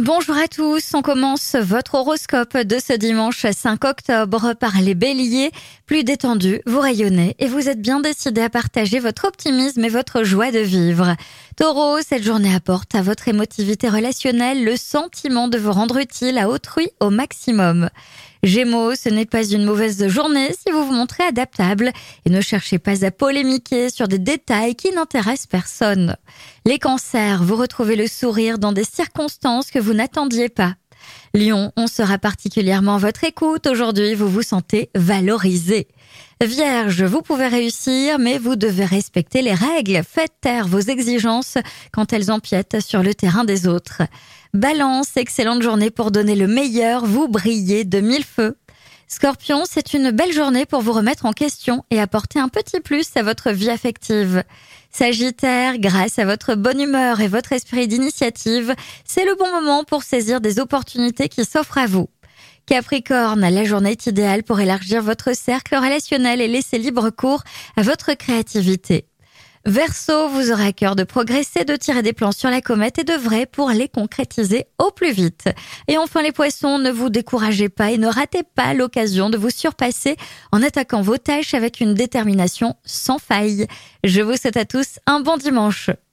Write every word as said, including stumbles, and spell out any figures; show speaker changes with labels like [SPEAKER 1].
[SPEAKER 1] Bonjour à tous, on commence votre horoscope de ce dimanche cinq octobre par les béliers. Plus détendus, vous rayonnez et vous êtes bien décidés à partager votre optimisme et votre joie de vivre. Taureau, cette journée apporte à votre émotivité relationnelle le sentiment de vous rendre utile à autrui au maximum. Gémeaux, ce n'est pas une mauvaise journée si vous vous montrez adaptable et ne cherchez pas à polémiquer sur des détails qui n'intéressent personne. Les cancers, vous retrouvez le sourire dans des circonstances que vous n'attendiez pas. Lion, on sera particulièrement à votre écoute. Aujourd'hui, vous vous sentez valorisé. Vierge, vous pouvez réussir, mais vous devez respecter les règles. Faites taire vos exigences quand elles empiètent sur le terrain des autres. Balance, excellente journée pour donner le meilleur, vous brillez de mille feux. Scorpion, c'est une belle journée pour vous remettre en question et apporter un petit plus à votre vie affective. Sagittaire, grâce à votre bonne humeur et votre esprit d'initiative, c'est le bon moment pour saisir des opportunités qui s'offrent à vous. Capricorne, la journée est idéale pour élargir votre cercle relationnel et laisser libre cours à votre créativité. Verseau, vous aurez à cœur de progresser, de tirer des plans sur la comète et d'œuvrer pour les concrétiser au plus vite. Et enfin les poissons, ne vous découragez pas et ne ratez pas l'occasion de vous surpasser en attaquant vos tâches avec une détermination sans faille. Je vous souhaite à tous un bon dimanche.